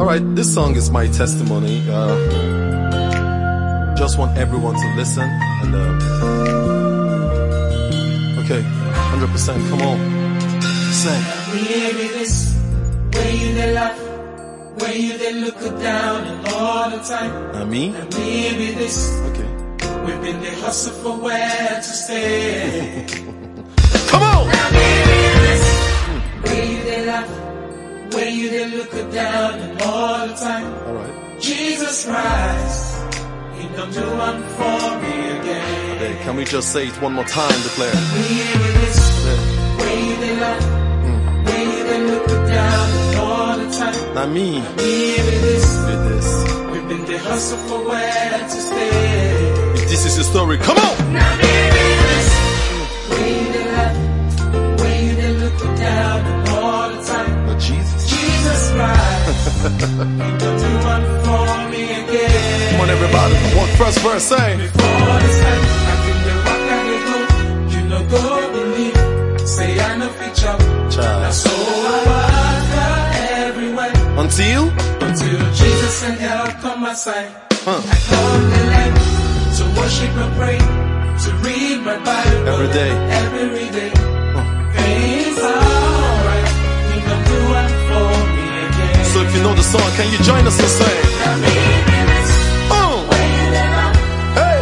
Alright, this song is my testimony. Just want everyone to listen and okay, 100%, come on. Say. Maybe this way you they laugh, way you they look down and all the time. Now me? And maybe this, okay. We've been the hustle for where to stay. Come on! Now maybe this way you they laugh, way you they look down and all the time. Alright. Jesus Christ, He done do one for me again. Hey, can we just say it one more time, declare? Maybe this way you they laugh, way you they look down and all the time. Not me. Maybe this, We've been the hustle for where to stay. If this is your story, come on! Now maybe this way you they laugh, way you they look down and all the time. But Jesus Christ, He done do one for me again. Come on, everybody. What first verse say? Before this time, I can the walk and they go. You know, go believe. Say I know feature. That's so I everywhere. Until Jesus and help on my side. I come the light to worship and pray, to read my Bible every day. Things are alright. He done do one for me again. So if you know the song, can you join us and sing? Hey!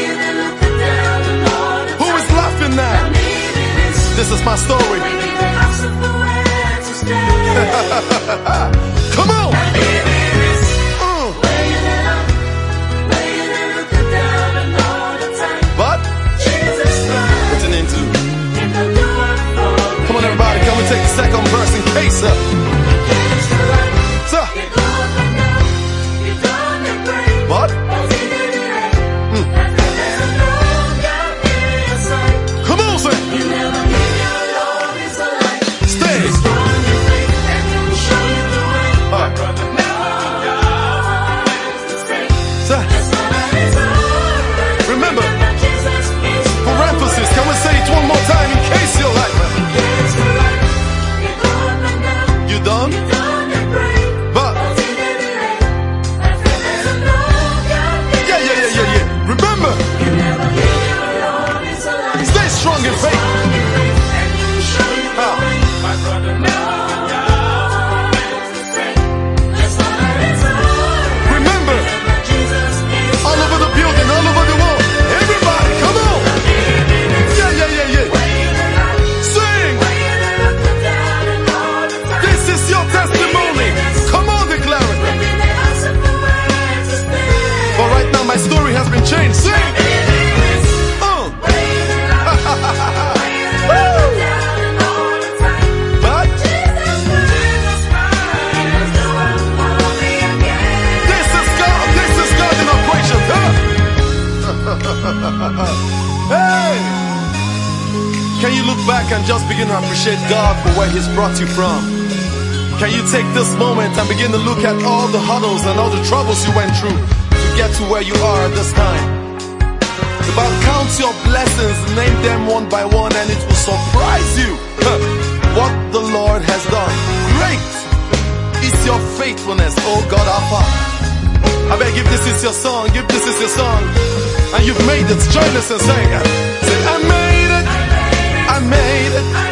Who is laughing now? This is my story. Come on! But what's an into? Come on, everybody, come and take the second verse in case. What? Come on, sir. Stay. Remember, for emphasis, can we say it one more time in case you're like that? You done? But yeah. Remember, stay strong in faith. Remember, all over the building, all over the world, everybody, come on. Yeah. Sing. This is your testimony. Come on, declare it. But right now, my story has been changed. Sing. But this is God in operation. Hey! Can you look back and just begin to appreciate God for where He's brought you from? Can you take this moment and begin to look at all the hurdles and all the troubles you went through to get to where you are at this time? About count your blessings, name them one by one, and it will surprise you what the Lord has done. Great is your faithfulness, oh God our Father. I beg, if this is your song, if this is your song, and you've made it, join us and sing. Say, I made it, I made it.